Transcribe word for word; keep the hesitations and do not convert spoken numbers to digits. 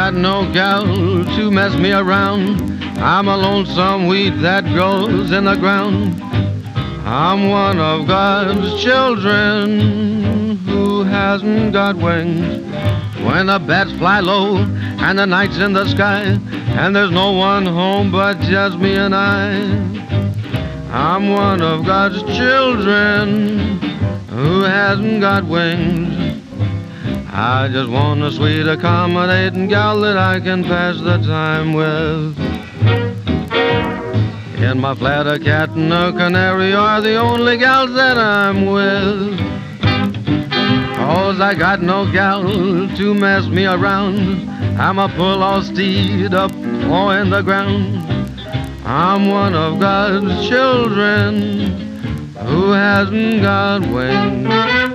got no gal to mess me around. I'm a lonesome weed that grows in the ground. I'm one of God's children who hasn't got wings. When the bats fly low and the night's in the sky and there's no one home but just me and I, I'm one of God's children who hasn't got wings. I just want a sweet, accommodating gal that I can pass the time with. In my flat, a cat and a canary are the only gals that I'm with. 'Cause I got no gal to mess me around. I'm a full-off steed up or in the ground. I'm one of God's children who hasn't got wings.